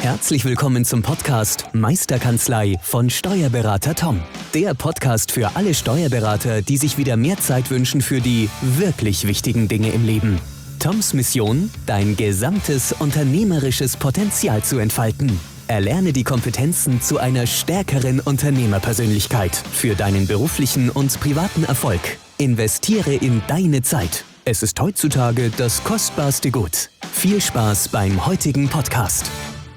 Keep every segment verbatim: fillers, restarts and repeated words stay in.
Herzlich willkommen zum Podcast Meisterkanzlei von Steuerberater Tom. Der Podcast für alle Steuerberater, die sich wieder mehr Zeit wünschen für die wirklich wichtigen Dinge im Leben. Toms Mission, dein gesamtes unternehmerisches Potenzial zu entfalten. Erlerne die Kompetenzen zu einer stärkeren Unternehmerpersönlichkeit für deinen beruflichen und privaten Erfolg. Investiere in deine Zeit. Es ist heutzutage das kostbarste Gut. Viel Spaß beim heutigen Podcast.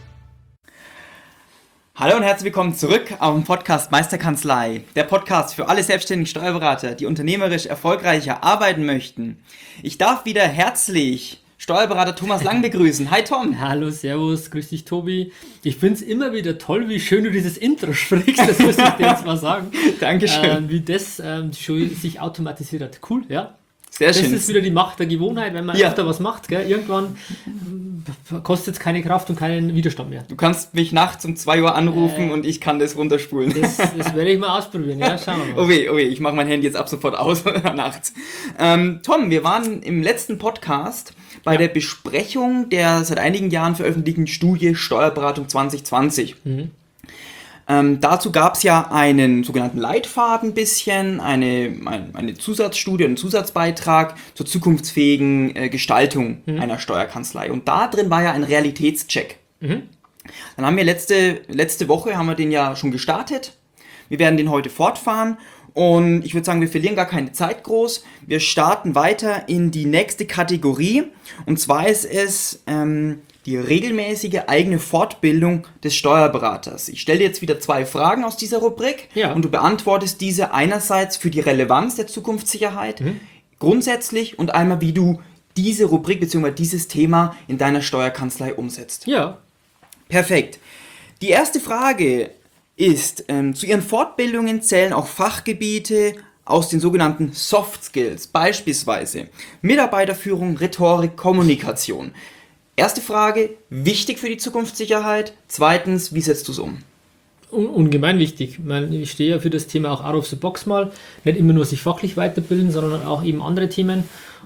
Hallo und herzlich willkommen zurück auf dem Podcast Meisterkanzlei, der Podcast für alle selbstständigen Steuerberater, die unternehmerisch erfolgreicher arbeiten möchten. Ich darf wieder herzlich Steuerberater Thomas Lang begrüßen. Hi Tom. Hallo, servus, grüß dich Tobi. Ich finde es immer wieder toll, wie schön du dieses Intro sprichst, das muss ich dir jetzt mal sagen. Dankeschön. Ähm, wie das ähm, schon sich automatisiert hat. Cool, ja. Sehr das schön. ist wieder die Macht der Gewohnheit, wenn man Ja. öfter was macht, gell? Irgendwann kostet es keine Kraft und keinen Widerstand mehr. Du kannst mich nachts um zwei Uhr anrufen Äh, und ich kann das runterspulen. Das, das werde ich mal ausprobieren, ja, schauen wir mal. Oh weh, oh weh, ich mache mein Handy jetzt ab sofort aus nachts. Ähm, Tom, wir waren im letzten Podcast bei Ja. der Besprechung der seit einigen Jahren veröffentlichten Studie Steuerberatung zwanzig zwanzig. Mhm. Ähm, dazu gab es ja einen sogenannten Leitfaden bisschen, eine, ein, eine Zusatzstudie, einen Zusatzbeitrag zur zukunftsfähigen äh, Gestaltung Mhm. einer Steuerkanzlei. Und da drin war ja ein Realitätscheck. Mhm. Dann haben wir letzte, letzte Woche haben wir den ja schon gestartet. Wir werden den heute fortfahren und ich würde sagen, wir verlieren gar keine Zeit groß. Wir starten weiter in die nächste Kategorie und zwar ist es ähm, die regelmäßige eigene Fortbildung des Steuerberaters. Ich stelle dir jetzt wieder zwei Fragen aus dieser Rubrik Ja. und du beantwortest diese einerseits für die Relevanz der Zukunftssicherheit Mhm. grundsätzlich und einmal, wie du diese Rubrik bzw. dieses Thema in deiner Steuerkanzlei umsetzt. Ja, Perfekt. Die erste Frage ist, ähm, zu Ihren Fortbildungen zählen auch Fachgebiete aus den sogenannten Soft Skills, beispielsweise Mitarbeiterführung, Rhetorik, Kommunikation. Erste Frage, wichtig für die Zukunftssicherheit. Zweitens, wie setzt du es um? Un ungemein wichtig. Ich, meine, ich stehe ja für das Thema auch out of the box mal. Nicht immer nur sich fachlich weiterbilden, sondern auch eben andere Themen.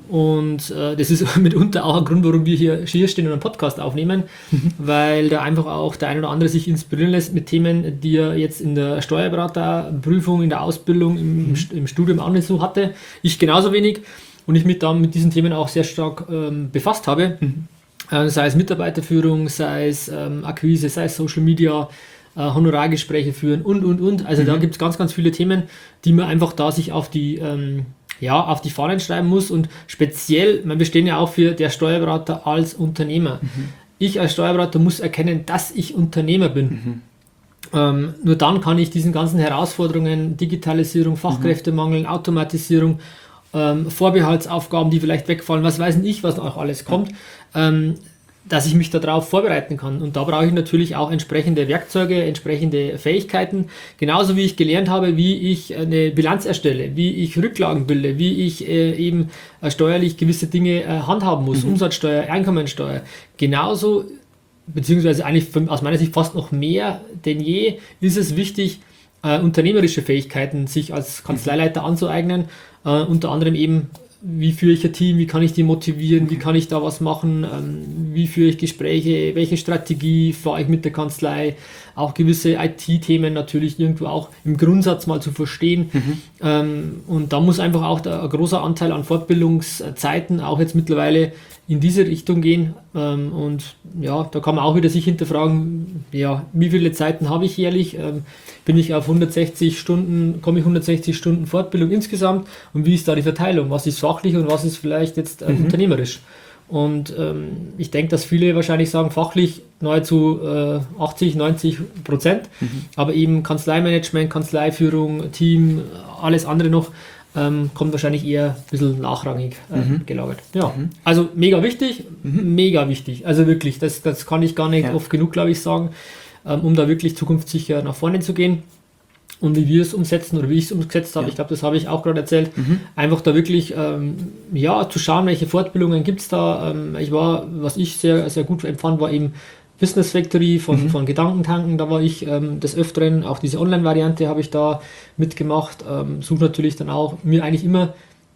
Und äh, das ist mitunter auch ein Grund, warum wir hier, hier stehen und einen Podcast aufnehmen, weil da einfach auch der ein oder andere sich inspirieren lässt mit Themen, die er jetzt in der Steuerberaterprüfung, in der Ausbildung, im, mhm. im Studium auch nicht so hatte. Ich genauso wenig. Und ich mich da mit diesen Themen auch sehr stark ähm, befasst habe. Mhm. Äh, sei es Mitarbeiterführung, sei es ähm, Akquise, sei es Social Media, Uh, Honorargespräche führen und, und, und. Also mhm. da gibt es ganz, ganz viele Themen, die man einfach da sich auf die, ähm, ja, auf die Fahnen schreiben muss und speziell, wir stehen ja auch für der Steuerberater als Unternehmer. Mhm. Ich als Steuerberater muss erkennen, dass ich Unternehmer bin. Mhm. Ähm, nur dann kann ich diesen ganzen Herausforderungen, Digitalisierung, Fachkräftemangel, mhm. Automatisierung, ähm, Vorbehaltsaufgaben, die vielleicht wegfallen, was weiß ich, was auch alles kommt, ähm, dass ich mich darauf vorbereiten kann. Und da brauche ich natürlich auch entsprechende Werkzeuge, entsprechende Fähigkeiten. Genauso wie ich gelernt habe, wie ich eine Bilanz erstelle, wie ich Rücklagen bilde, wie ich äh, eben äh, steuerlich gewisse Dinge äh, handhaben muss, mhm. Umsatzsteuer, Einkommensteuer. Genauso, beziehungsweise eigentlich von, aus meiner Sicht fast noch mehr denn je, ist es wichtig, äh, unternehmerische Fähigkeiten sich als Kanzleileiter anzueignen. Äh, unter anderem eben, wie führe ich ein Team, wie kann ich die motivieren, wie kann ich da was machen, ähm, wie führe ich Gespräche, welche Strategie fahre ich mit der Kanzlei, auch gewisse I T-Themen natürlich irgendwo auch im Grundsatz mal zu verstehen. Mhm. Ähm, und da muss einfach auch der, ein großer Anteil an Fortbildungszeiten auch jetzt mittlerweile in diese Richtung gehen. Ähm, und ja, da kann man auch wieder sich hinterfragen, ja, wie viele Zeiten habe ich jährlich? Ähm, bin ich auf hundertsechzig Stunden, komme ich hundertsechzig Stunden Fortbildung insgesamt und wie ist da die Verteilung? Was ist fachlich und was ist vielleicht jetzt äh, mhm. unternehmerisch? Und ähm, ich denke, dass viele wahrscheinlich sagen, fachlich nahezu äh, achtzig, neunzig Prozent, mhm. aber eben Kanzleimanagement, Kanzleiführung, Team, alles andere noch, ähm, kommt wahrscheinlich eher ein bisschen nachrangig äh, mhm. gelagert. Ja, mhm. also mega wichtig, mhm. mega wichtig, also wirklich, das, das kann ich gar nicht ja. oft genug, glaube ich, sagen, ähm, um da wirklich zukunftssicher nach vorne zu gehen. Und wie wir es umsetzen oder wie ich es umgesetzt habe, ja. ich glaube, das habe ich auch gerade erzählt, mhm. einfach da wirklich ähm, ja, zu schauen, welche Fortbildungen gibt es da. Ähm, ich war, was ich sehr, sehr gut empfand, war eben Business Factory von, mhm. von Gedankentanken, da war ich ähm, des Öfteren, auch diese Online-Variante habe ich da mitgemacht, ähm, suche natürlich dann auch mir eigentlich immer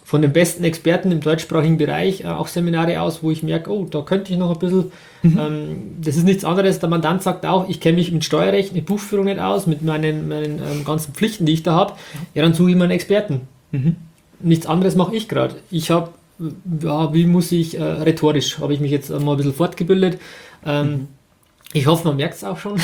von den besten Experten im deutschsprachigen Bereich äh, auch Seminare aus, wo ich merke, oh, da könnte ich noch ein bisschen, mhm. ähm, das ist nichts anderes, der Mandant sagt auch, ich kenne mich mit Steuerrecht, mit Buchführung nicht aus, mit meinen, meinen ähm, ganzen Pflichten, die ich da habe, ja, dann suche ich mir einen Experten. Mhm. Nichts anderes mache ich gerade. Ich habe, ja, wie muss ich, äh, rhetorisch habe ich mich jetzt mal ein bisschen fortgebildet, ähm, mhm. Ich hoffe, man merkt es auch schon.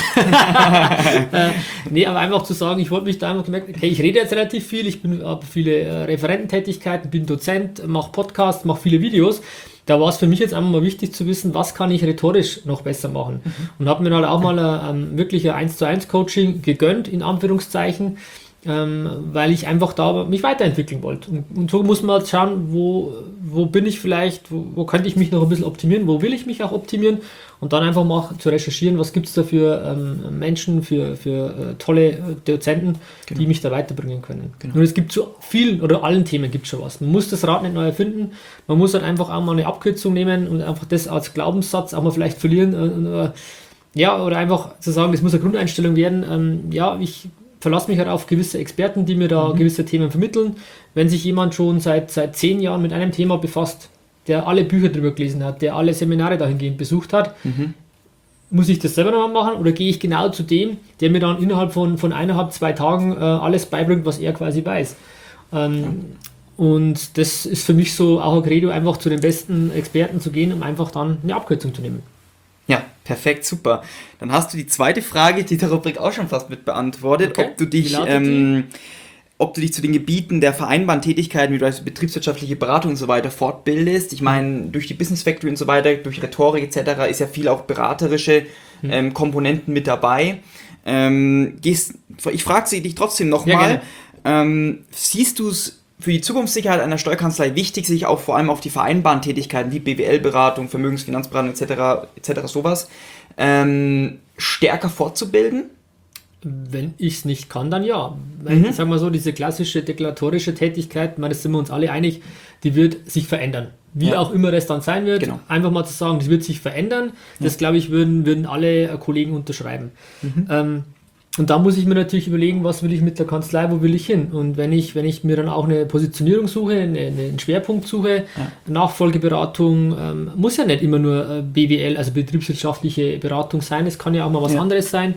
äh, nee, aber einfach zu sagen, ich wollte mich da einfach gemerkt, okay, ich rede jetzt relativ viel, ich habe viele äh, Referententätigkeiten, bin Dozent, mache Podcasts, mache viele Videos. Da war es für mich jetzt einfach mal wichtig zu wissen, was kann ich rhetorisch noch besser machen. Mhm. Und habe mir halt auch mal ein, wirklich ein eins zu eins Coaching gegönnt, in Anführungszeichen, ähm, weil ich einfach da mich weiterentwickeln wollte. Und, und so muss man halt schauen, wo, wo bin ich vielleicht, wo, wo könnte ich mich noch ein bisschen optimieren, wo will ich mich auch optimieren und dann einfach mal zu recherchieren, was gibt es da für ähm, Menschen, für, für äh, tolle Dozenten, genau. die mich da weiterbringen können. Genau. Und es gibt zu vielen oder allen Themen gibt es schon was. Man muss das Rad nicht neu erfinden, man muss halt einfach auch mal eine Abkürzung nehmen und einfach das als Glaubenssatz auch mal vielleicht verlieren. Äh, äh, ja, oder einfach zu sagen, das muss eine Grundeinstellung werden. Ähm, ja, ich verlasse mich halt auf gewisse Experten, die mir da mhm. gewisse Themen vermitteln. Wenn sich jemand schon seit, seit zehn Jahren mit einem Thema befasst, der alle Bücher drüber gelesen hat, der alle Seminare dahingehend besucht hat, mhm. muss ich das selber nochmal machen oder gehe ich genau zu dem, der mir dann innerhalb von, von eineinhalb, zwei Tagen äh, alles beibringt, was er quasi weiß. Ähm, ja. Und das ist für mich so auch ein Credo, einfach zu den besten Experten zu gehen, um einfach dann eine Abkürzung zu nehmen. Ja, perfekt, super. Dann hast du die zweite Frage, die der Rubrik auch schon fast mit beantwortet, okay. ob du dich ähm, ob du dich zu den Gebieten der vereinbaren Tätigkeiten, wie du als betriebswirtschaftliche Beratung und so weiter fortbildest. Ich meine, durch die Business Factory und so weiter, durch Rhetorik et cetera ist ja viel auch beraterische ähm, Komponenten mit dabei. Ähm, gehst, ich frage sie dich trotzdem nochmal, ja, ähm, siehst du es für die Zukunftssicherheit einer Steuerkanzlei wichtig, sich auch vor allem auf die vereinbaren Tätigkeiten wie B W L-Beratung, Vermögensfinanzberatung et cetera et cetera sowas ähm, stärker fortzubilden? Wenn ich es nicht kann, dann ja. Weil, mhm. sagen wir so, diese klassische deklaratorische Tätigkeit, meine, das sind wir uns alle einig, die wird sich verändern. Wie ja. auch immer das dann sein wird, genau. einfach mal zu sagen, das wird sich verändern, das ja. glaube ich, würden, würden alle Kollegen unterschreiben. Mhm. Ähm, und da muss ich mir natürlich überlegen, was will ich mit der Kanzlei, wo will ich hin? Und wenn ich, wenn ich mir dann auch eine Positionierung suche, eine, einen Schwerpunkt suche, ja. Nachfolgeberatung, ähm, muss ja nicht immer nur äh, B W L, also betriebswirtschaftliche Beratung sein, es kann ja auch mal was ja. anderes sein.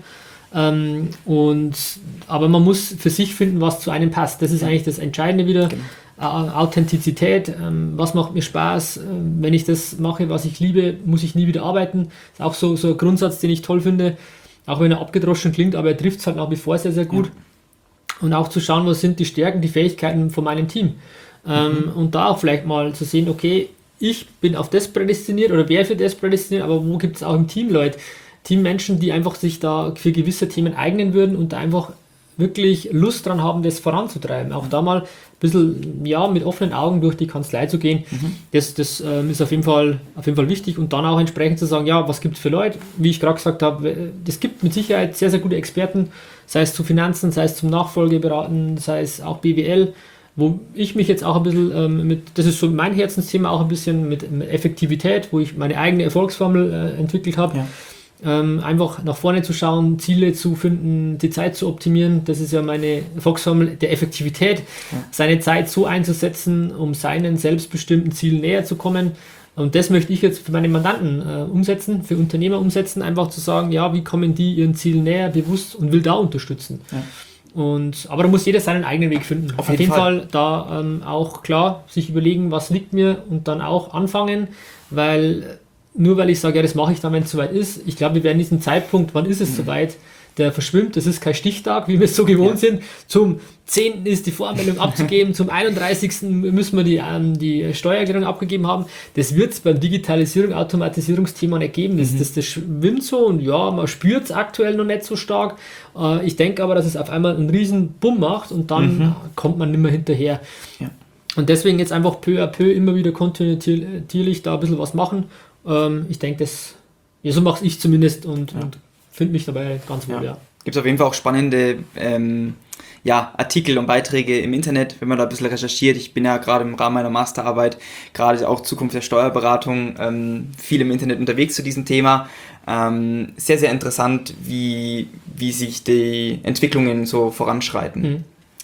Ähm, und, aber man muss für sich finden, was zu einem passt. Das ist eigentlich das Entscheidende wieder. Genau. Äh, Authentizität, ähm, was macht mir Spaß, äh, wenn ich das mache, was ich liebe, muss ich nie wieder arbeiten. Ist auch so, so ein Grundsatz, den ich toll finde. Auch wenn er abgedroschen klingt, aber er trifft es halt nach wie vor sehr, sehr gut. Ja. Und auch zu schauen, was sind die Stärken, die Fähigkeiten von meinem Team. Ähm, mhm. Und da auch vielleicht mal zu sehen, okay, ich bin auf das prädestiniert oder wäre für das prädestiniert, aber wo gibt es auch im Team Leute, Teammenschen, die einfach sich da für gewisse Themen eignen würden und da einfach wirklich Lust dran haben, das voranzutreiben. Auch da mal ein bisschen, ja, mit offenen Augen durch die Kanzlei zu gehen, mhm. das, das ähm, ist auf jeden Fall, auf jeden Fall wichtig und dann auch entsprechend zu sagen, ja, was gibt es für Leute? Wie ich gerade gesagt habe, es gibt mit Sicherheit sehr, sehr gute Experten, sei es zu Finanzen, sei es zum Nachfolgeberaten, sei es auch B W L, wo ich mich jetzt auch ein bisschen ähm, mit, das ist so mein Herzensthema, auch ein bisschen mit, mit Effektivität, wo ich meine eigene Erfolgsformel äh, entwickelt habe. Ja. Ähm, einfach nach vorne zu schauen, Ziele zu finden, die Zeit zu optimieren, das ist ja meine Erfolgsformel der Effektivität, ja. seine Zeit so einzusetzen, um seinen selbstbestimmten Zielen näher zu kommen. Und das möchte ich jetzt für meine Mandanten äh, umsetzen, für Unternehmer umsetzen, einfach zu sagen, ja, wie kommen die ihren Zielen näher, bewusst und will da unterstützen. Ja. Und, aber da muss jeder seinen eigenen Weg finden. Auf jeden, Auf jeden Fall. Fall da ähm, auch klar sich überlegen, was liegt mir und dann auch anfangen, weil nur weil ich sage, ja, das mache ich dann, wenn es soweit ist. Ich glaube, wir werden diesen Zeitpunkt, wann ist es mhm. soweit, der verschwimmt. Das ist kein Stichtag, wie wir es so gewohnt ja. sind. Zum zehnten ist die Voranmeldung abzugeben, zum einunddreißigsten müssen wir die, ähm, die Steuererklärung abgegeben haben. Das wird es beim Digitalisierung, Automatisierungsthema nicht geben. Das, mhm. das, das schwimmt so und ja, man spürt es aktuell noch nicht so stark. Äh, ich denke aber, dass es auf einmal einen riesen Bumm macht und dann mhm. kommt man nicht mehr hinterher. Ja. Und deswegen jetzt einfach peu à peu immer wieder kontinuierlich da ein bisschen was machen. Ich denke, das, ja, so mache ich zumindest und, ja. und finde mich dabei ganz wohl, ja. ja. Gibt es auf jeden Fall auch spannende ähm, ja, Artikel und Beiträge im Internet, wenn man da ein bisschen recherchiert. Ich bin ja gerade im Rahmen meiner Masterarbeit, gerade auch Zukunft der Steuerberatung, ähm, viel im Internet unterwegs zu diesem Thema. Ähm, sehr, sehr interessant, wie, wie sich die Entwicklungen so voranschreiten. Mhm.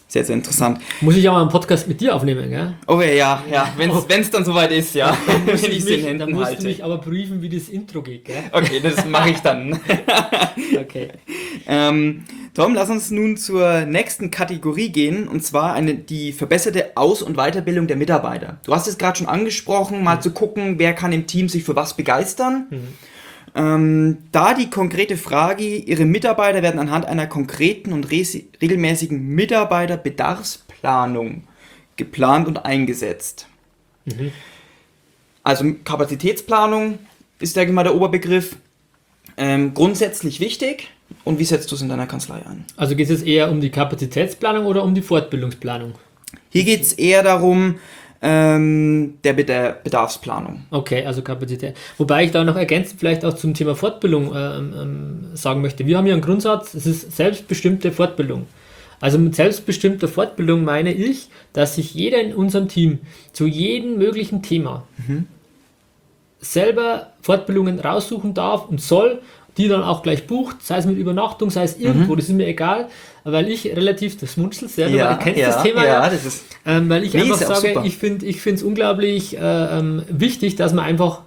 Sehr, sehr interessant. Muss ich auch mal einen Podcast mit dir aufnehmen, gell? Oh ja, ja, wenn es dann soweit ist, ja. Wenn ich es in Dann Händen musst halte. du mich aber briefen, wie das Intro geht, gell? Okay, das mache ich dann. Okay. ähm, Tom, lass uns nun zur nächsten Kategorie gehen, und zwar eine, die verbesserte Aus- und Weiterbildung der Mitarbeiter. Du hast es gerade schon angesprochen, mal mhm. zu gucken, wer kann im Team sich für was begeistern. Mhm. Ähm, da die konkrete Frage, Ihre Mitarbeiter werden anhand einer konkreten und re- regelmäßigen Mitarbeiterbedarfsplanung geplant und eingesetzt. Mhm. Also Kapazitätsplanung ist, denke ich mal, der Oberbegriff. Ähm, grundsätzlich wichtig. Und wie setzt du es in deiner Kanzlei ein? Also geht es jetzt eher um die Kapazitätsplanung oder um die Fortbildungsplanung? Hier geht es eher darum, ähm, der, der Bedarfsplanung. Okay, also Kapazität. Wobei ich da noch ergänzend vielleicht auch zum Thema Fortbildung ähm, ähm, sagen möchte. Wir haben hier einen Grundsatz, es ist selbstbestimmte Fortbildung. Also mit selbstbestimmter Fortbildung meine ich, dass sich jeder in unserem Team zu jedem möglichen Thema mhm. selber Fortbildungen raussuchen darf und soll, die dann auch gleich bucht, sei es mit Übernachtung, sei es irgendwo, mhm. das ist mir egal, weil ich relativ, das munzelst sehr, ja, du kennst ja, das Thema ja, ja. Das ist, ähm, weil ich nee, einfach sage, super. ich finde ich finde es unglaublich äh, ähm, wichtig, dass man einfach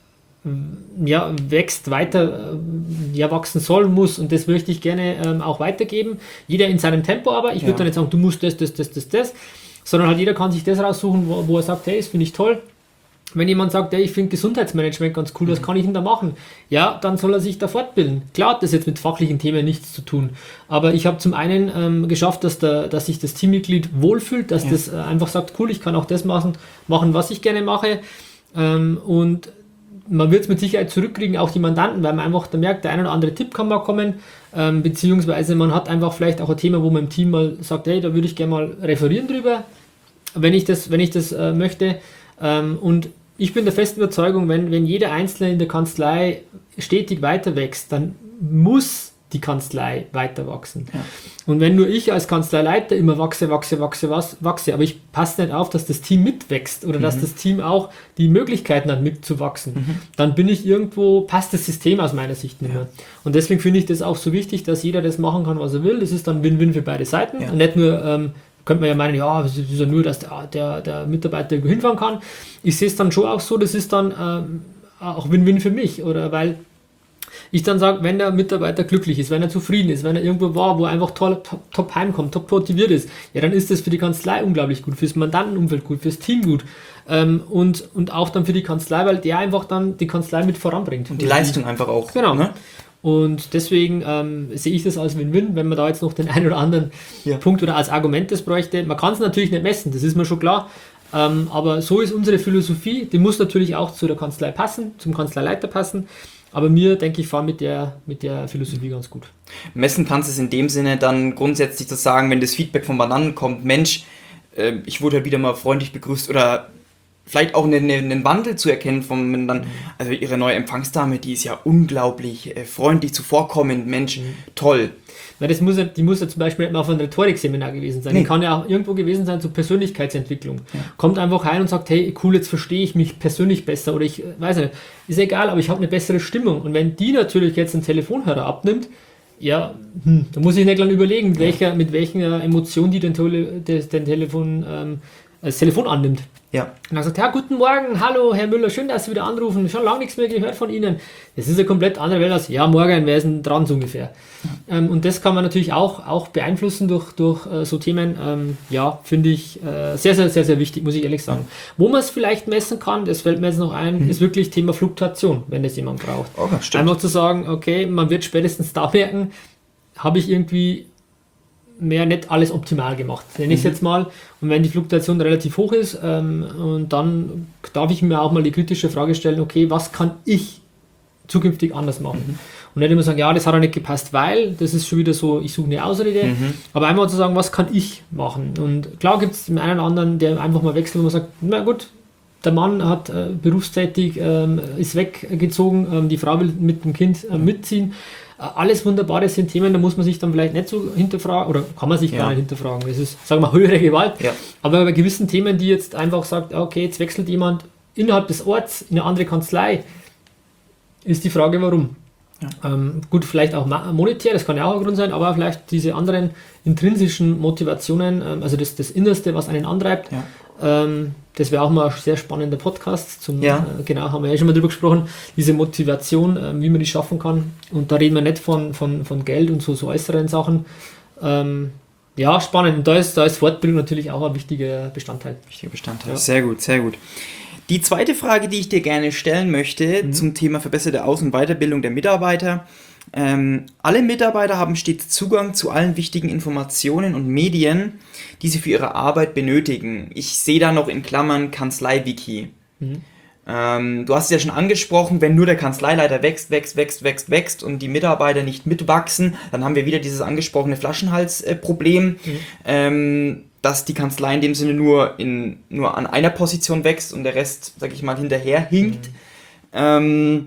ja, wächst, weiter äh, ja, wachsen soll, muss, und das möchte ich gerne ähm, auch weitergeben. Jeder in seinem Tempo, aber ich würde ja. dann nicht sagen, du musst das, das, das, das, das, sondern halt jeder kann sich das raussuchen, wo, wo er sagt, hey, das finde ich toll. Wenn jemand sagt, hey, ich finde Gesundheitsmanagement ganz cool, was kann ich denn da machen? Ja, dann soll er sich da fortbilden. Klar hat das jetzt mit fachlichen Themen nichts zu tun, aber ich habe zum einen ähm, geschafft, dass, der, dass sich das Teammitglied wohlfühlt, dass ja. das äh, einfach sagt, cool, ich kann auch das machen, machen was ich gerne mache, ähm, und man wird es mit Sicherheit zurückkriegen, auch die Mandanten, weil man einfach da merkt, der ein oder andere Tipp kann mal kommen, ähm, beziehungsweise man hat einfach vielleicht auch ein Thema, wo man im Team mal sagt, hey, da würde ich gerne mal referieren drüber, wenn ich das, wenn ich das äh, möchte, ähm, und ich bin der festen Überzeugung, wenn, wenn jeder Einzelne in der Kanzlei stetig weiter wächst, dann muss die Kanzlei weiter wachsen. Ja. Und wenn nur ich als Kanzleileiter immer wachse, wachse, wachse, was, wachse, aber ich passe nicht auf, dass das Team mitwächst oder mhm. dass das Team auch die Möglichkeiten hat, mitzuwachsen, mhm. dann bin ich irgendwo, passt das System aus meiner Sicht nicht mehr. Ja. Und deswegen finde ich das auch so wichtig, dass jeder das machen kann, was er will. Das ist dann Win-Win für beide Seiten. Ja. Und nicht nur, ähm, könnte man ja meinen, ja, es ist ja nur, dass der, der, der Mitarbeiter hinfahren kann. Ich sehe es dann schon auch so, das ist dann ähm, auch Win-Win für mich, oder weil ich dann sage, wenn der Mitarbeiter glücklich ist, wenn er zufrieden ist, wenn er irgendwo war, wo er einfach toll, top, top heimkommt, top motiviert ist, ja, dann ist das für die Kanzlei unglaublich gut, fürs Mandantenumfeld gut, fürs Team gut, ähm, und, und auch dann für die Kanzlei, weil der einfach dann die Kanzlei mit voranbringt. Und die Leistung einfach auch. Genau. Ne? Und deswegen ähm, sehe ich das als Win-Win, wenn man da jetzt noch den einen oder anderen ja. Punkt oder als Argument das bräuchte. Man kann es natürlich nicht messen, das ist mir schon klar. Ähm, aber so ist unsere Philosophie. Die muss natürlich auch zu der Kanzlei passen, zum Kanzleileiter passen. Aber mir, denke ich, fahren mit der, mit der Philosophie ganz gut. Messen kannst du es in dem Sinne dann grundsätzlich zu sagen, wenn das Feedback von Mandanten kommt, Mensch, äh, ich wurde halt wieder mal freundlich begrüßt, oder vielleicht auch einen, einen Wandel zu erkennen von dann, also ihre neue Empfangsdame, die ist ja unglaublich äh, freundlich, zuvorkommend, Mensch, mhm. toll. Na, das muss ja, die muss ja zum Beispiel nicht mal auf einem Rhetorikseminar gewesen sein. Nee. Die kann ja auch irgendwo gewesen sein zur Persönlichkeitsentwicklung. Ja. Kommt einfach rein und sagt, hey, cool, jetzt verstehe ich mich persönlich besser, oder ich weiß nicht, ist egal, aber ich habe eine bessere Stimmung. Und wenn die natürlich jetzt einen Telefonhörer abnimmt, ja, hm, da muss ich nicht lange überlegen, mit welcher, mit welcher Emotion die den, Tele, den, den Telefon, ähm, das Telefon annimmt. Ja. Und dann sagt, ja, guten Morgen, hallo Herr Müller, schön, dass Sie wieder anrufen, schon lange nichts mehr gehört von Ihnen. Das ist eine komplett andere Welt als, ja, morgen, wer ist denn dran, so ungefähr. Ja. Ähm, und das kann man natürlich auch, auch beeinflussen durch, durch äh, so Themen, ähm, ja, finde ich äh, sehr, sehr, sehr, sehr wichtig, muss ich ehrlich sagen. Ja. Wo man es vielleicht messen kann, das fällt mir jetzt noch ein, mhm. ist wirklich Thema Fluktuation, wenn das jemand braucht. Oh, einfach zu sagen, okay, man wird spätestens da merken, habe ich irgendwie mehr nicht alles optimal gemacht, nenne ich es mhm. jetzt mal. Und wenn die Fluktuation relativ hoch ist, ähm, und dann darf ich mir auch mal die kritische Frage stellen, okay, was kann ich zukünftig anders machen? Mhm. Und nicht immer sagen, ja, das hat ja nicht gepasst, weil, das ist schon wieder so, ich suche eine Ausrede, mhm. aber einmal zu sagen, was kann ich machen? Und klar gibt es den einen oder anderen, der einfach mal wechselt, wo man sagt, na gut, der Mann hat äh, berufstätig, ähm, ist weggezogen, ähm, die Frau will mit dem Kind äh, mitziehen. Alles wunderbar, das sind Themen, da muss man sich dann vielleicht nicht so hinterfragen, oder kann man sich ja. gar nicht hinterfragen. Das ist, sagen wir mal, höhere Gewalt. Ja. Aber bei gewissen Themen, die jetzt einfach sagt, okay, jetzt wechselt jemand innerhalb des Orts in eine andere Kanzlei, ist die Frage, warum. Ja. Ähm, gut, vielleicht auch monetär, das kann ja auch ein Grund sein, aber vielleicht diese anderen intrinsischen Motivationen, ähm, also das, das Innerste, was einen antreibt, Ja. ähm, das wäre auch mal ein sehr spannender Podcast. Zum, Ja. äh, genau, haben wir ja schon mal drüber gesprochen, diese Motivation, äh, wie man die schaffen kann. Und da reden wir nicht von, von, von Geld und so, so äußeren Sachen. Ähm, ja, spannend. Und da ist, da ist Fortbildung natürlich auch ein wichtiger Bestandteil. Wichtiger Bestandteil. Ja. Sehr gut, sehr gut. Die zweite Frage, die ich dir gerne stellen möchte, mhm. zum Thema verbesserte Aus- und Weiterbildung der Mitarbeiter. Ähm, alle Mitarbeiter haben stets Zugang zu allen wichtigen Informationen und Medien, die sie für ihre Arbeit benötigen. Ich sehe da noch in Klammern Kanzlei-Wiki. Mhm. Ähm, du hast es ja schon angesprochen, wenn nur der Kanzleileiter wächst, wächst, wächst, wächst, wächst und die Mitarbeiter nicht mitwachsen, dann haben wir wieder dieses angesprochene Flaschenhals-Problem. Mhm. Ähm, dass die Kanzlei in dem Sinne nur, in, nur an einer Position wächst und der Rest, sag ich mal, hinterher hinkt. Mhm. Ähm,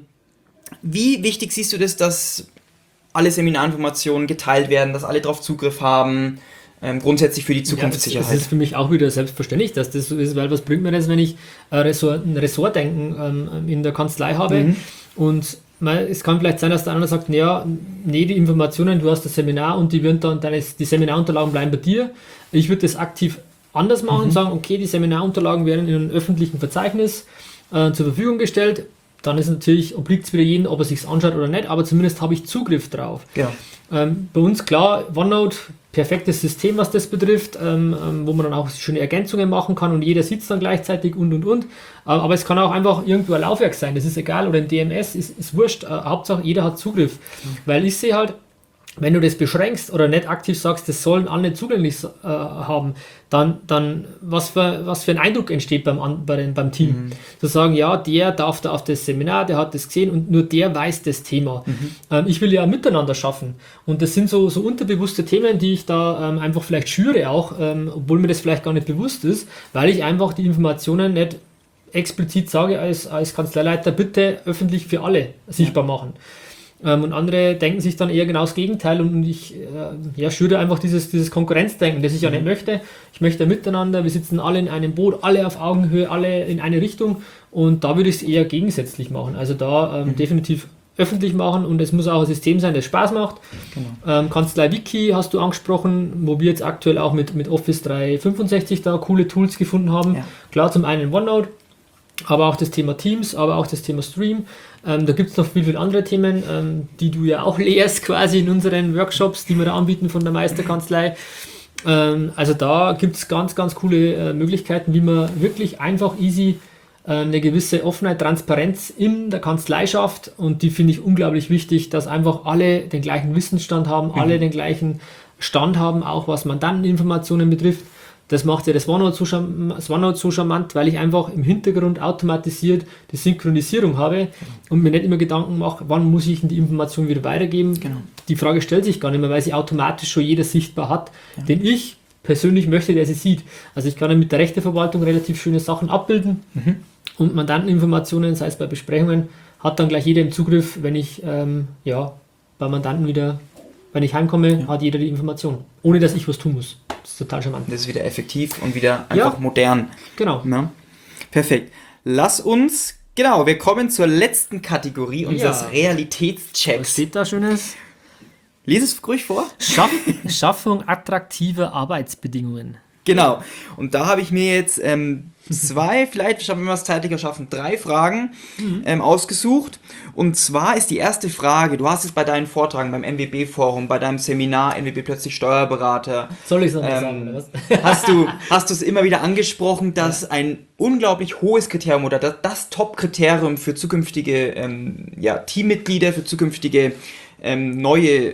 wie wichtig siehst du das, dass alle Seminarinformationen geteilt werden, dass alle darauf Zugriff haben, ähm, grundsätzlich für die Zukunftssicherheit? Ja, das ist für mich auch wieder selbstverständlich, dass das so ist, weil was bringt mir das, wenn ich äh, Ressort, ein Ressortdenken ähm, in der Kanzlei habe mhm. und es kann vielleicht sein, dass der andere sagt, naja, nee, die Informationen, du hast das Seminar und die, werden dann, deine, die Seminarunterlagen bleiben bei dir. Ich würde das aktiv anders machen mhm. und sagen, okay, die Seminarunterlagen werden in einem öffentlichen Verzeichnis äh, zur Verfügung gestellt. Dann ist natürlich, obliegt es wieder jedem, ob er sich anschaut oder nicht, aber zumindest habe ich Zugriff drauf. Ja. Ähm, bei uns klar, OneNote, perfektes System, was das betrifft, ähm, ähm, wo man dann auch schöne Ergänzungen machen kann und jeder sieht es dann gleichzeitig und und und. Ähm, aber es kann auch einfach irgendwo ein Laufwerk sein, das ist egal, oder ein D M S, ist, ist wurscht. Äh, Hauptsache jeder hat Zugriff. Mhm. Weil ich sehe halt, wenn du das beschränkst oder nicht aktiv sagst, das sollen alle zugänglich äh, haben, dann, dann was, für, was für ein Eindruck entsteht beim, bei den, beim Team. Mhm. Zu sagen, ja, der darf da auf das Seminar, der hat das gesehen und nur der weiß das Thema. Mhm. Ähm, ich will ja miteinander schaffen. Und das sind so, so unterbewusste Themen, die ich da ähm, einfach vielleicht schüre auch, ähm, obwohl mir das vielleicht gar nicht bewusst ist, weil ich einfach die Informationen nicht explizit sage als, als Kanzleileiter, bitte öffentlich für alle sichtbar ja. machen. Und andere denken sich dann eher genau das Gegenteil und ich äh, ja, schüre einfach dieses, dieses Konkurrenzdenken, das ich ja nicht möchte. Ich möchte miteinander, wir sitzen alle in einem Boot, alle auf Augenhöhe, alle in eine Richtung und da würde ich es eher gegensätzlich machen. Also da ähm, mhm. definitiv öffentlich machen und es muss auch ein System sein, das Spaß macht. Genau. Ähm, Kanzlei-Wiki hast du angesprochen, wo wir jetzt aktuell auch mit, mit Office dreihundertfünfundsechzig da coole Tools gefunden haben. Ja. Klar, zum einen OneNote, aber auch das Thema Teams, aber auch das Thema Stream. Ähm, da gibt es noch viel, viel andere Themen, ähm, die du ja auch lehrst quasi in unseren Workshops, die wir da anbieten von der Meisterkanzlei. Ähm, also da gibt es ganz, ganz coole äh, Möglichkeiten, wie man wirklich einfach easy äh, eine gewisse Offenheit, Transparenz in der Kanzlei schafft und die finde ich unglaublich wichtig, dass einfach alle den gleichen Wissensstand haben, mhm. alle den gleichen Stand haben, auch was Mandanteninformationen betrifft. Das macht ja das OneNote so, das OneNote so charmant, weil ich einfach im Hintergrund automatisiert die Synchronisierung habe und mir nicht immer Gedanken mache, wann muss ich die Information wieder weitergeben. Genau. Die Frage stellt sich gar nicht mehr, weil sie automatisch schon jeder sichtbar hat, ja. den ich persönlich möchte, der sie sieht. Also ich kann ja mit der Rechteverwaltung relativ schöne Sachen abbilden mhm. und Mandanteninformationen, sei es bei Besprechungen, hat dann gleich jeder im Zugriff, wenn ich ähm, ja, bei Mandanten wieder, wenn ich heimkomme, ja. hat jeder die Information, ohne dass ich was tun muss. Das ist total charmant. Das ist wieder effektiv und wieder einfach ja, modern. Genau. Ja. Perfekt. Lass uns, genau, wir kommen zur letzten Kategorie unseres ja. Realitätschecks. Was steht da Schönes? Lies es ruhig vor. Schaff, Schaffung attraktiver Arbeitsbedingungen. Genau. Und da habe ich mir jetzt ähm, zwei, vielleicht schaffen wir es zeitlicher schaffen, drei Fragen mhm. ähm, ausgesucht. Und zwar ist die erste Frage, du hast es bei deinen Vorträgen, beim M W B-Forum, bei deinem Seminar M W B plötzlich Steuerberater. Soll ich es noch ähm, sagen, oder was? Hast du hast du es immer wieder angesprochen, dass ja. ein unglaublich hohes Kriterium oder das, das Top-Kriterium für zukünftige ähm, ja, Teammitglieder, für zukünftige ähm, neue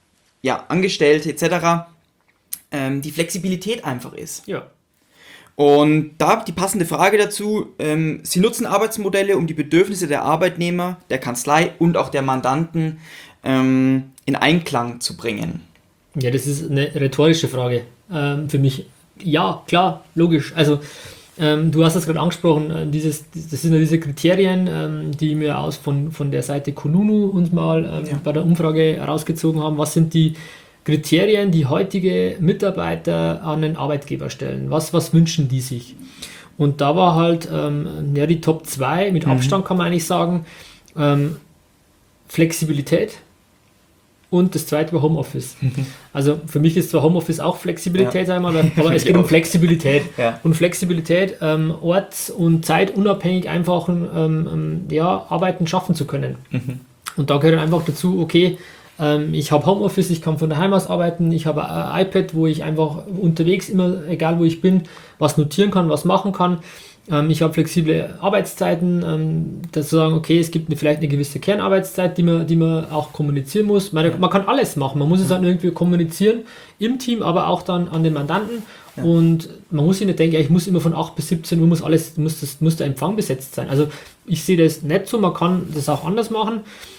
ja, Angestellte et cetera die Flexibilität einfach ist. Ja. Und da die passende Frage dazu, ähm, Sie nutzen Arbeitsmodelle, um die Bedürfnisse der Arbeitnehmer, der Kanzlei und auch der Mandanten ähm, in Einklang zu bringen. Ja, das ist eine rhetorische Frage ähm, für mich. Ja, klar, logisch. Also ähm, du hast das gerade angesprochen, äh, dieses, das sind ja diese Kriterien, ähm, die wir aus von, von der Seite Kununu uns mal ähm, ja. bei der Umfrage herausgezogen haben. Was sind die Kriterien, die heutige Mitarbeiter an den Arbeitgeber stellen? Was, was wünschen die sich? Und da war halt ähm, ja, die Top zwei, mit Abstand kann man eigentlich sagen, ähm, Flexibilität und das zweite war Homeoffice. Also für mich ist zwar Homeoffice auch Flexibilität, Ja. sagen wir mal, aber es geht um Flexibilität. Ja. Und Flexibilität, ähm, orts- und zeitunabhängig einfach ähm, ähm, ja, arbeiten, schaffen zu können. Mhm. Und da gehört einfach dazu, okay, ähm, ich habe Homeoffice, ich kann von daheim aus arbeiten, ich habe ein iPad, wo ich einfach unterwegs immer, egal wo ich bin, was notieren kann, was machen kann. Ähm, ich habe flexible Arbeitszeiten, ähm, dass zu sagen, okay, es gibt eine, vielleicht eine gewisse Kernarbeitszeit, die man, die man auch kommunizieren muss. Man, man kann alles machen, man muss es dann irgendwie kommunizieren im Team, aber auch dann an den Mandanten. Ja. Und man muss sich nicht denken, ja, ich muss immer von acht bis siebzehn Uhr muss alles, muss, das, muss der Empfang besetzt sein. Also ich sehe das nicht so, man kann das auch anders machen.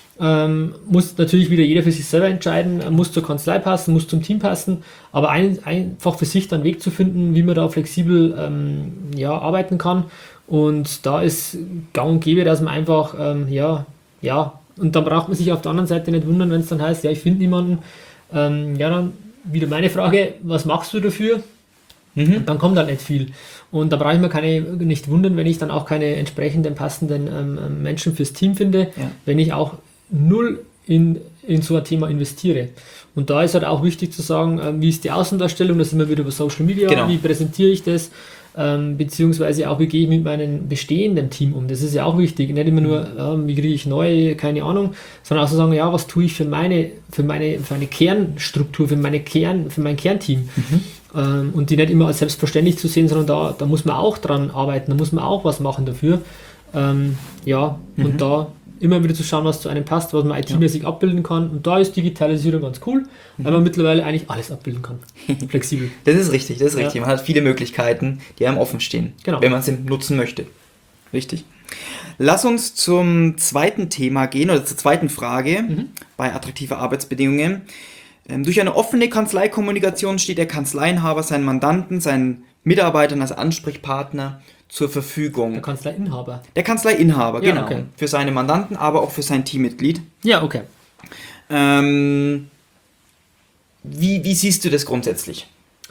Ähm, muss natürlich wieder jeder für sich selber entscheiden, muss zur Kanzlei passen, muss zum Team passen, aber ein, einfach für sich dann einen Weg zu finden, wie man da flexibel ähm, ja, arbeiten kann. Und da ist gang und gäbe, dass man einfach, ähm, ja, ja, und dann braucht man sich auf der anderen Seite nicht wundern, wenn es dann heißt, ja, ich finde niemanden. Ähm, ja, dann wieder meine Frage, was machst du dafür? Mhm. Dann kommt halt nicht viel. Und da brauche ich mir keine, nicht wundern, wenn ich dann auch keine entsprechenden passenden ähm, Menschen fürs Team finde, ja. wenn ich auch null in, in so ein Thema investiere. Und da ist halt auch wichtig zu sagen, ähm, wie ist die Außendarstellung, da sind wir wieder über Social Media, genau. Wie präsentiere ich das, ähm, beziehungsweise auch, wie gehe ich mit meinem bestehenden Team um, das ist ja auch wichtig, nicht immer nur, ähm, wie kriege ich neue, keine Ahnung, sondern auch zu sagen, ja, was tue ich für meine, für meine, für meine Kernstruktur, für meine Kern, für mein Kernteam. Mhm. Ähm, und die nicht immer als selbstverständlich zu sehen, sondern da, da muss man auch dran arbeiten, da muss man auch was machen dafür. Ähm, ja, mhm. und da immer wieder zu schauen, was zu einem passt, was man I T-mäßig ja. abbilden kann. Und da ist Digitalisierung ganz cool, weil man mittlerweile eigentlich alles abbilden kann. Flexibel. Das ist richtig, das ist richtig. Ja. Man hat viele Möglichkeiten, die einem offen stehen, genau. wenn man sie nutzen möchte. Richtig. Lass uns zum zweiten Thema gehen, oder zur zweiten Frage mhm. bei attraktiver Arbeitsbedingungen. Ähm, durch eine offene Kanzleikommunikation steht der Kanzleiinhaber seinen Mandanten, seinen Mitarbeitern als Ansprechpartner zur Verfügung. Der Kanzleiinhaber? Der Kanzleiinhaber, ja, genau. Okay. Für seine Mandanten, aber auch für sein Teammitglied. Ja, okay. Ähm, wie, wie siehst du das grundsätzlich?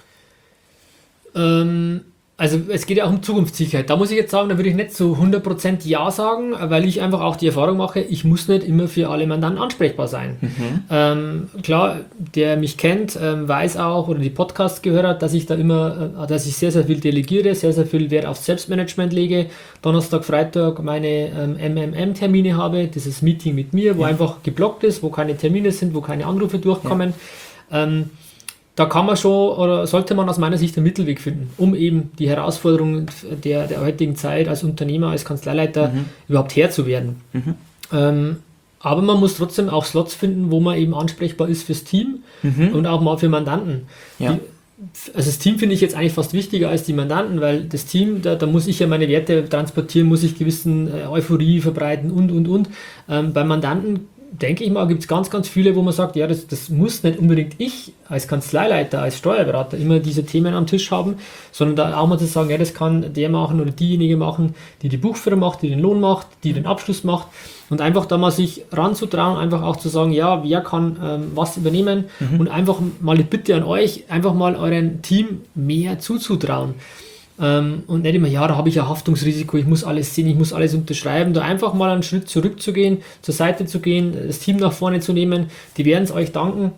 Ähm, also es geht ja auch um Zukunftssicherheit. Da muss ich jetzt sagen, da würde ich nicht zu hundert Prozent Ja sagen, weil ich einfach auch die Erfahrung mache, ich muss nicht immer für alle Mandanten ansprechbar sein. Mhm. Ähm, klar, der mich kennt, ähm, weiß auch, oder die Podcasts gehört hat, dass ich da immer, äh, dass ich sehr, sehr viel delegiere, sehr, sehr viel Wert auf Selbstmanagement lege. Donnerstag, Freitag meine ähm, M M M-Termine habe, dieses Meeting mit mir, wo ja. einfach geblockt ist, wo keine Termine sind, wo keine Anrufe durchkommen. Ja. Ähm, Da kann man schon, oder sollte man aus meiner Sicht einen Mittelweg finden, um eben die Herausforderungen der, der heutigen Zeit als Unternehmer, als Kanzleileiter mhm. überhaupt Herr zu werden. Mhm. Ähm, aber man muss trotzdem auch Slots finden, wo man eben ansprechbar ist fürs Team mhm. und auch mal für Mandanten. Ja. Die, also das Team finde ich jetzt eigentlich fast wichtiger als die Mandanten, weil das Team, da, da muss ich ja meine Werte transportieren, muss ich gewissen äh, Euphorie verbreiten und, und, und. Ähm, bei Mandanten denke ich mal, gibt es ganz, ganz viele, wo man sagt, ja, das, das muss nicht unbedingt ich als Kanzleileiter, als Steuerberater immer diese Themen am Tisch haben, sondern da auch mal zu sagen, ja, das kann der machen oder diejenige machen, die die Buchführung macht, die den Lohn macht, die den Abschluss macht und einfach da mal sich ranzutrauen, einfach auch zu sagen, ja, wer kann ähm, was übernehmen mhm. und einfach mal die Bitte an euch, einfach mal eurem Team mehr zuzutrauen. Ähm, und nicht immer, ja, da habe ich ja Haftungsrisiko, ich muss alles sehen, ich muss alles unterschreiben, da einfach mal einen Schritt zurückzugehen, zur Seite zu gehen, das Team nach vorne zu nehmen, die werden es euch danken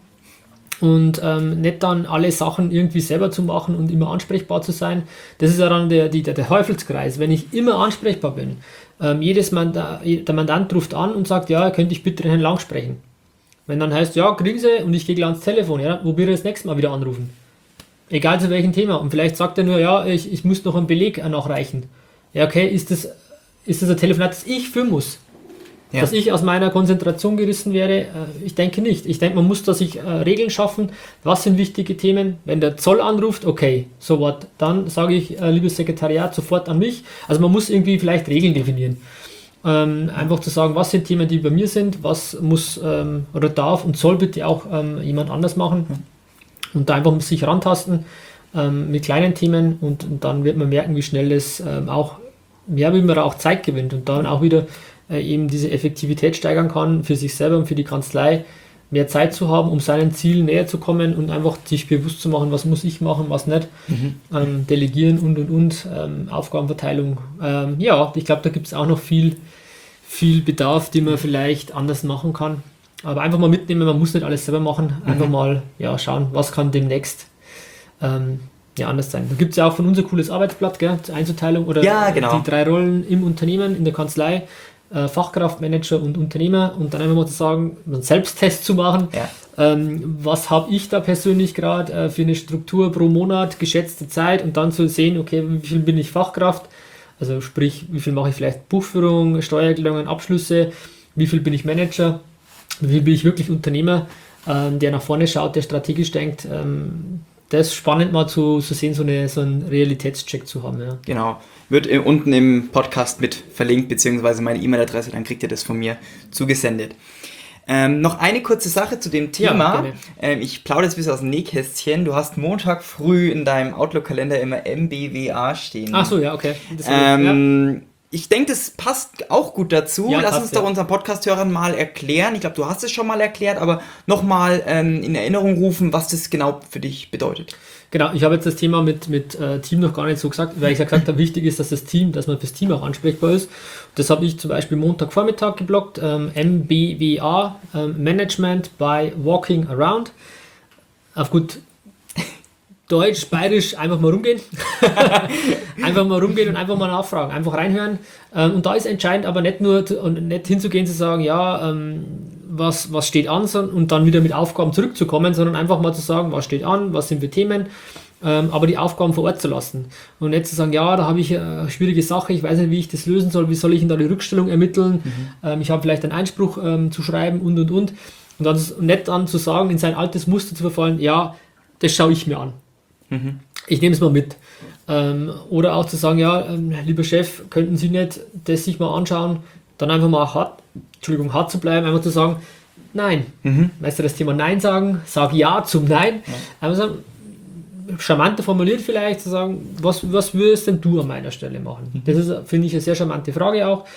und ähm, nicht dann alle Sachen irgendwie selber zu machen und immer ansprechbar zu sein. Das ist ja dann der, die, der, der Teufelskreis, wenn ich immer ansprechbar bin. Ähm, jedes Manda- der Mandant ruft an und sagt, ja, könnte ich bitte den Herrn Lang sprechen. Wenn dann heißt, ja, kriegen Sie, und ich gehe gleich ans Telefon, ja, wo wir das nächste Mal wieder anrufen. Egal zu welchem Thema. Und vielleicht sagt er nur, ja, ich, ich muss noch einen Beleg nachreichen. Ja, okay, ist das, ist das ein Telefonat, das ich führen muss? Ja. Dass ich aus meiner Konzentration gerissen werde? Ich denke nicht. Ich denke, man muss da sich äh, Regeln schaffen. Was sind wichtige Themen? Wenn der Zoll anruft, okay, so what? Dann sage ich, äh, liebes Sekretariat, sofort an mich. Also man muss irgendwie vielleicht Regeln definieren. Ähm, einfach zu sagen, was sind Themen, die bei mir sind, was muss ähm, oder darf und soll bitte auch ähm, jemand anders machen. Und da einfach sich rantasten ähm, mit kleinen Themen und, und dann wird man merken, wie schnell das ähm, auch, ja, wie man auch Zeit gewinnt und dann auch wieder äh, eben diese Effektivität steigern kann für sich selber und für die Kanzlei, mehr Zeit zu haben, um seinen Zielen näher zu kommen und einfach sich bewusst zu machen, was muss ich machen, was nicht, mhm. ähm, delegieren und und und, ähm, Aufgabenverteilung. Ähm, ja, ich glaube, da gibt es auch noch viel, viel Bedarf, den man vielleicht anders machen kann. Aber einfach mal mitnehmen, man muss nicht alles selber machen. Einfach mhm. mal ja, schauen, was kann demnächst ähm, ja, anders sein. Da gibt es ja auch von uns ein cooles Arbeitsblatt, gell, zur Einzuteilung oder ja, genau. die drei Rollen im Unternehmen, in der Kanzlei, äh, Fachkraft, Manager und Unternehmer und dann einfach mal zu sagen, einen Selbsttest zu machen. Ja. Ähm, was habe ich da persönlich gerade äh, für eine Struktur pro Monat, geschätzte Zeit und dann zu sehen, okay, wie viel bin ich Fachkraft, also sprich, wie viel mache ich vielleicht Buchführung, Steuererklärungen, Abschlüsse, wie viel bin ich Manager, wie viel bin ich wirklich Unternehmer, ähm, der nach vorne schaut, der strategisch denkt. Ähm, das ist spannend mal zu, zu sehen, so, eine, so einen Realitätscheck zu haben. Ja. Genau, wird unten im Podcast mit verlinkt, beziehungsweise meine E-Mail-Adresse, dann kriegt ihr das von mir zugesendet. Ähm, noch eine kurze Sache zu dem Thema. Ja, ähm, ich plaudere jetzt ein bisschen aus dem Nähkästchen. Du hast Montag früh in deinem Outlook-Kalender immer M B W A stehen. Ach so, ja, okay. Das ähm, ja. Ich denke, das passt auch gut dazu. Ja, Lass passt, uns doch ja. unseren Podcast-Hörern mal erklären. Ich glaube, du hast es schon mal erklärt, aber nochmal ähm, in Erinnerung rufen, was das genau für dich bedeutet. Genau, ich habe jetzt das Thema mit, mit äh, Team noch gar nicht so gesagt, weil ich ja gesagt habe, wichtig ist, dass das Team, dass man fürs Team auch ansprechbar ist. Das habe ich zum Beispiel Montagvormittag geblockt, ähm, M B W A, ähm, Management by Walking Around. Auf gut Deutsch, Bayerisch, einfach mal rumgehen. einfach mal rumgehen und einfach mal nachfragen, einfach reinhören. Ähm, und da ist entscheidend aber nicht nur zu, und nicht hinzugehen zu sagen, ja, ähm, was, was steht an sondern, und dann wieder mit Aufgaben zurückzukommen, sondern einfach mal zu sagen, was steht an, was sind für Themen, ähm, aber die Aufgaben vor Ort zu lassen. Und nicht zu sagen, ja, da habe ich eine schwierige Sache, ich weiß nicht, wie ich das lösen soll, wie soll ich in da die Rückstellung ermitteln, mhm. ähm, ich habe vielleicht einen Einspruch ähm, zu schreiben und und und. Und dann nicht dann zu sagen, in sein altes Muster zu verfallen, ja, das schaue ich mir an. Mhm. Ich nehme es mal mit. Ähm, oder auch zu sagen, ja, ähm, lieber Chef, könnten Sie nicht das sich mal anschauen, dann einfach mal hart, Entschuldigung, hart zu bleiben, einfach zu sagen, nein. Mhm. Weißt du, das Thema Nein sagen, sag Ja zum Nein. Ja. Einfach sagen, charmanter formuliert vielleicht, zu sagen, was, was würdest denn du an meiner Stelle machen? Mhm. Das ist, finde ich, eine sehr charmante Frage auch.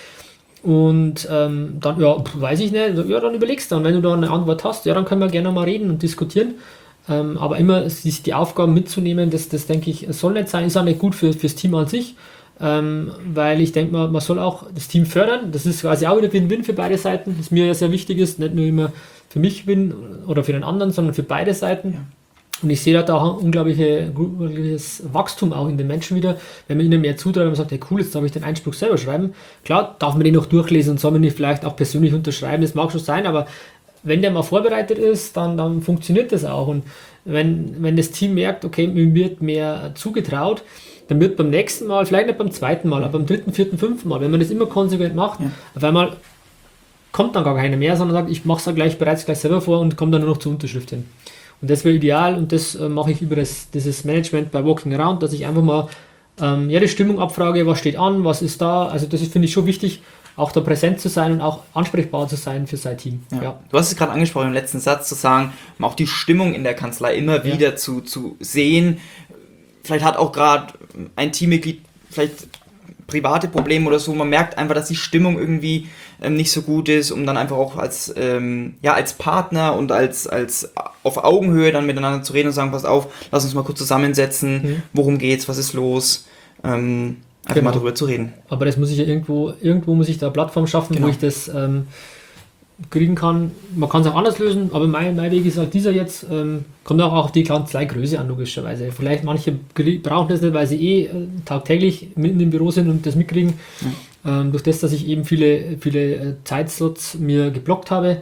Und ähm, dann, ja, weiß ich nicht, ja, dann überlegst du dann. Wenn du da eine Antwort hast, ja, dann können wir gerne mal reden und diskutieren. Ähm, aber immer sich die Aufgaben mitzunehmen, das, das denke ich, soll nicht sein, ist auch nicht gut für, fürs Team an sich, ähm, weil ich denke, man, man soll auch das Team fördern, das ist quasi auch wieder Win-Win für beide Seiten, das mir ja sehr wichtig ist, nicht nur immer für mich Win oder für den anderen, sondern für beide Seiten. Ja. Und ich sehe da, da auch ein unglaubliche, unglaubliches Wachstum auch in den Menschen wieder, wenn man ihnen mehr zutraut, wenn man sagt, hey cool, jetzt darf ich den Einspruch selber schreiben. Klar, darf man den noch durchlesen und soll man nicht vielleicht auch persönlich unterschreiben, das mag schon sein, aber wenn der mal vorbereitet ist, dann, dann funktioniert das auch. Und wenn, wenn das Team merkt, okay, mir wird mehr zugetraut, dann wird beim nächsten Mal, vielleicht nicht beim zweiten Mal, aber beim dritten, vierten, fünften Mal, wenn man das immer konsequent macht, ja. auf einmal kommt dann gar keiner mehr, sondern sagt, ich mache es ja gleich bereits gleich selber vor und komme dann nur noch zur Unterschrift hin. Und das wäre ideal und das äh, mache ich über das, dieses Management bei Walking Around, dass ich einfach mal ähm, ja, die Stimmung abfrage, was steht an, was ist da. Also das ist, finde ich, schon wichtig, auch da präsent zu sein und auch ansprechbar zu sein für sein Team. Ja. Ja. Du hast es gerade angesprochen im letzten Satz zu sagen, auch die Stimmung in der Kanzlei immer ja. wieder zu, zu sehen. Vielleicht hat auch gerade ein Teammitglied vielleicht private Probleme oder so. Man merkt einfach, dass die Stimmung irgendwie ähm, nicht so gut ist, um dann einfach auch als, ähm, ja, als Partner und als, als auf Augenhöhe dann miteinander zu reden und sagen, pass auf, lass uns mal kurz zusammensetzen, mhm. worum geht's, was ist los, ähm, einfach genau. mal darüber zu reden. Aber das muss ich ja irgendwo, irgendwo muss ich da eine Plattform schaffen, genau. wo ich das ähm, kriegen kann. Man kann es auch anders lösen, aber mein, mein Weg ist halt dieser jetzt, ähm, kommt auch auf die Kanzleigröße an, logischerweise. Vielleicht manche brauchen das nicht, weil sie eh äh, tagtäglich mitten im Büro sind und das mitkriegen. Ja. Ähm, durch das, dass ich eben viele, viele äh, Zeitslots mir geblockt habe,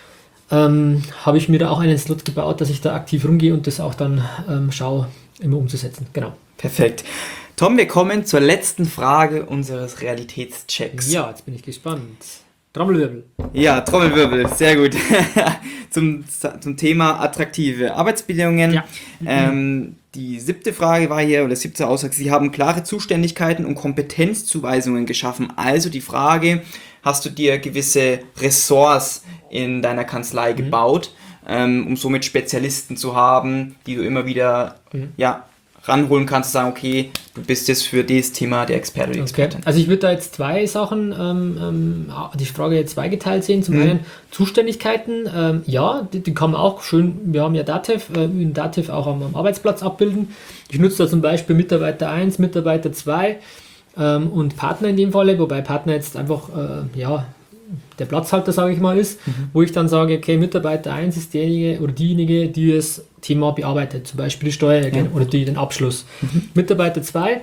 ähm, habe ich mir da auch einen Slot gebaut, dass ich da aktiv rumgehe und das auch dann ähm, schaue, immer umzusetzen. Genau. Perfekt. Tom, wir kommen zur letzten Frage unseres Realitätschecks. Ja, jetzt bin ich gespannt. Trommelwirbel. Ja, Trommelwirbel, sehr gut. zum, zum Thema attraktive Arbeitsbedingungen. Ja. Ähm, die siebte Frage war hier, oder siebte Aussage, Sie haben klare Zuständigkeiten und Kompetenzzuweisungen geschaffen. Also die Frage, hast du dir gewisse Ressorts in deiner Kanzlei mhm. gebaut, ähm, um somit Spezialisten zu haben, die du immer wieder mhm. ja, ranholen kannst, zu sagen, okay, du bist jetzt für dieses Thema der Experte, die Expertin. Okay. Also ich würde da jetzt zwei Sachen, ähm, ähm, die Frage jetzt zweigeteilt sehen. Zum mhm. einen Zuständigkeiten, ähm, ja, die, die kann man auch schön, wir haben ja Datev, äh, in Datev auch am, am Arbeitsplatz abbilden. Ich nutze da zum Beispiel Mitarbeiter eins, Mitarbeiter zwei ähm, und Partner in dem Falle, wobei Partner jetzt einfach, äh, ja, der Platzhalter, sage ich mal, ist, mhm. wo ich dann sage, okay, Mitarbeiter eins ist derjenige oder diejenige, die das Thema bearbeitet, zum Beispiel die Steuererklärung ja. oder die den Abschluss. Mhm. Mitarbeiter zwei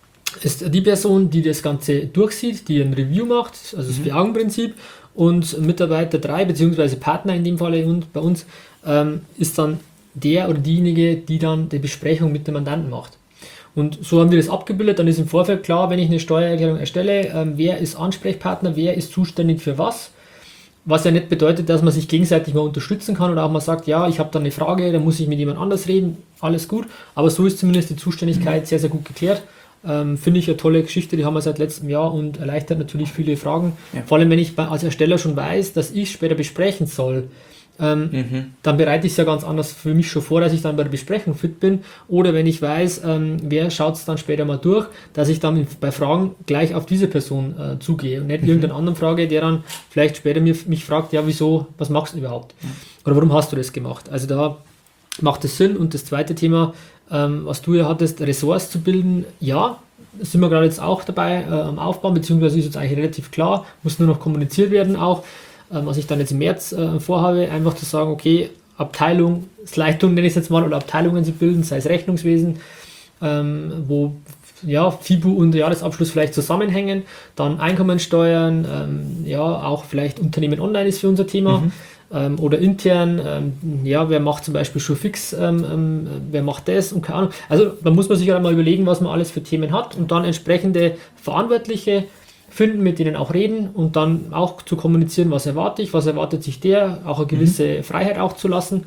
ist die Person, die das Ganze durchsieht, die ein Review macht, also das mhm. Vier-Augen-Prinzip. Und Mitarbeiter drei, beziehungsweise Partner in dem Falle und bei uns, ähm, ist dann der oder diejenige, die dann die Besprechung mit dem Mandanten macht. Und so haben wir das abgebildet. Dann ist im Vorfeld klar, wenn ich eine Steuererklärung erstelle, ähm, wer ist Ansprechpartner, wer ist zuständig für was. Was ja nicht bedeutet, dass man sich gegenseitig mal unterstützen kann oder auch mal sagt, ja, ich habe da eine Frage, da muss ich mit jemand anders reden, alles gut. Aber so ist zumindest die Zuständigkeit mhm. sehr, sehr gut geklärt. Ähm, finde ich eine tolle Geschichte, die haben wir seit letztem Jahr und erleichtert natürlich viele Fragen. Ja. Vor allem, wenn ich als Ersteller schon weiß, dass ich später besprechen soll, ähm, mhm. dann bereite ich es ja ganz anders für mich schon vor, dass ich dann bei der Besprechung fit bin. Oder wenn ich weiß, ähm, wer schaut es dann später mal durch, dass ich dann bei Fragen gleich auf diese Person äh, zugehe und nicht mhm. irgendeinen anderen frage, der dann vielleicht später mir, mich fragt, ja wieso, was machst du überhaupt? Mhm. Oder warum hast du das gemacht? Also da macht es Sinn. Und das zweite Thema, Ähm, was du ja hattest, Ressorts zu bilden, ja, sind wir gerade jetzt auch dabei äh, am Aufbauen, beziehungsweise ist jetzt eigentlich relativ klar, muss nur noch kommuniziert werden auch, ähm, was ich dann jetzt im März äh, vorhabe, einfach zu sagen, okay, Abteilungsleitung nenne ich es jetzt mal, oder Abteilungen zu bilden, sei es Rechnungswesen, ähm, wo ja, F I B U und Jahresabschluss vielleicht zusammenhängen, dann Einkommensteuern, ähm, ja, auch vielleicht Unternehmen online ist für unser Thema. Mhm. Ähm, oder intern, ähm, ja, wer macht zum Beispiel schon fix, ähm, ähm, wer macht das und keine Ahnung. Also da muss man sich ja mal überlegen, was man alles für Themen hat und dann entsprechende Verantwortliche finden, mit denen auch reden und dann auch zu kommunizieren, was erwarte ich, was erwartet sich der, auch eine gewisse mhm. Freiheit auch zu lassen.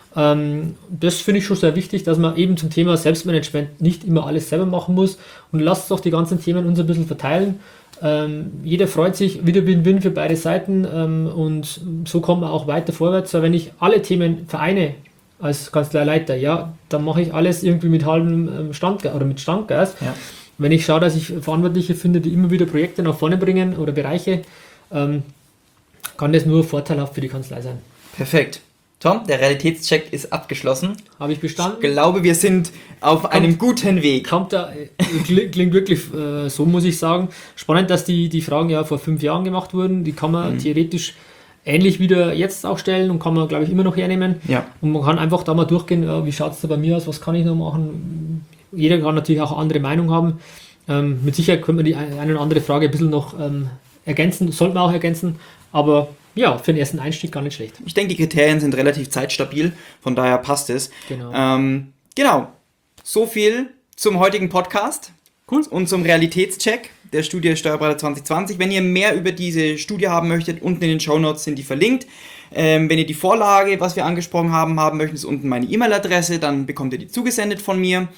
Ähm, das finde ich schon sehr wichtig, dass man eben zum Thema Selbstmanagement nicht immer alles selber machen muss und lasst doch die ganzen Themen uns ein bisschen verteilen. Ähm, jeder freut sich, wieder Win-Win für beide Seiten ähm, und so kommt man auch weiter vorwärts. Weil wenn ich alle Themen vereine als Kanzleileiter, ja, dann mache ich alles irgendwie mit halbem ähm, Standgas oder mit Standgas. Ja. Wenn ich schaue, dass ich Verantwortliche finde, die immer wieder Projekte nach vorne bringen oder Bereiche, ähm, kann das nur vorteilhaft für die Kanzlei sein. Perfekt. Tom, der Realitätscheck ist abgeschlossen. Habe ich bestanden? Ich glaube, wir sind auf kommt, einem guten Weg. Kommt da, klingt wirklich äh, so, muss ich sagen. Spannend, dass die, die Fragen ja vor fünf Jahren gemacht wurden. Die kann man mhm. theoretisch ähnlich wieder jetzt auch stellen und kann man, glaube ich, immer noch hernehmen. Ja. Und man kann einfach da mal durchgehen, ja, wie schaut es da bei mir aus, was kann ich noch machen. Jeder kann natürlich auch eine andere Meinung haben. Ähm, mit Sicherheit könnte man die eine oder andere Frage ein bisschen noch ähm, ergänzen, sollte man auch ergänzen, aber ja, für den ersten Einstieg gar nicht schlecht. Ich denke, die Kriterien sind relativ zeitstabil, von daher passt es. Genau. Ähm, genau, so viel zum heutigen Podcast. Cool. Und zum Realitätscheck der Studie Steuerberater zwanzig zwanzig. Wenn ihr mehr über diese Studie haben möchtet, unten in den Shownotes sind die verlinkt. Ähm, wenn ihr die Vorlage, was wir angesprochen haben, haben möchtet, ist unten meine E-Mail-Adresse, dann bekommt ihr die zugesendet von mir.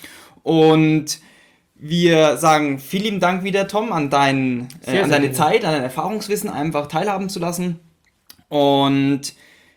Und wir sagen vielen lieben Dank wieder, Tom, an, dein, äh, an deine Zeit, an dein Erfahrungswissen einfach teilhaben zu lassen. Und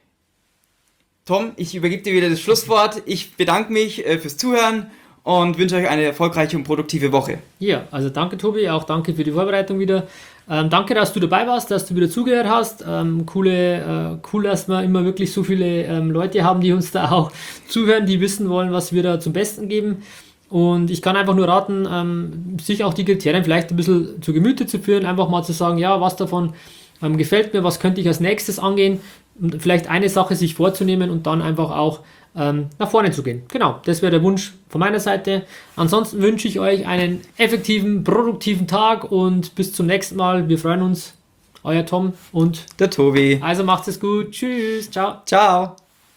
Tom, ich übergebe dir wieder das Schlusswort. Ich bedanke mich äh, fürs Zuhören und wünsche euch eine erfolgreiche und produktive Woche. Ja, also danke Tobi, auch danke für die Vorbereitung wieder. Ähm, danke, dass du dabei warst, dass du wieder zugehört hast. Ähm, coole, äh, cool, dass wir immer wirklich so viele ähm, Leute haben, die uns da auch zuhören, die wissen wollen, was wir da zum Besten geben. Und ich kann einfach nur raten, ähm, sich auch die Kriterien vielleicht ein bisschen zu Gemüte zu führen, einfach mal zu sagen, ja, was davon ähm, gefällt mir, was könnte ich als nächstes angehen, und vielleicht eine Sache sich vorzunehmen und dann einfach auch ähm, nach vorne zu gehen. Genau, das wäre der Wunsch von meiner Seite. Ansonsten wünsche ich euch einen effektiven, produktiven Tag und bis zum nächsten Mal. Wir freuen uns. Euer Tom und der Tobi. Also macht es gut. Tschüss. Ciao. Ciao.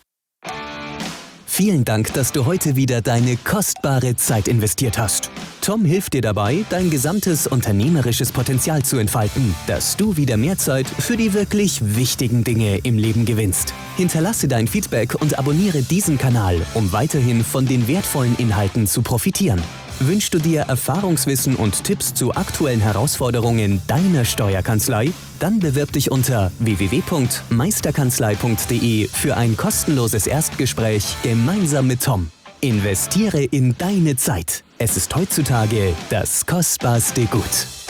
Vielen Dank, dass du heute wieder deine kostbare Zeit investiert hast. Tom hilft dir dabei, dein gesamtes unternehmerisches Potenzial zu entfalten, dass du wieder mehr Zeit für die wirklich wichtigen Dinge im Leben gewinnst. Hinterlasse dein Feedback und abonniere diesen Kanal, um weiterhin von den wertvollen Inhalten zu profitieren. Wünschst du dir Erfahrungswissen und Tipps zu aktuellen Herausforderungen deiner Steuerkanzlei? Dann bewirb dich unter w w w punkt meisterkanzlei punkt d e für ein kostenloses Erstgespräch gemeinsam mit Tom. Investiere in deine Zeit. Es ist heutzutage das kostbarste Gut.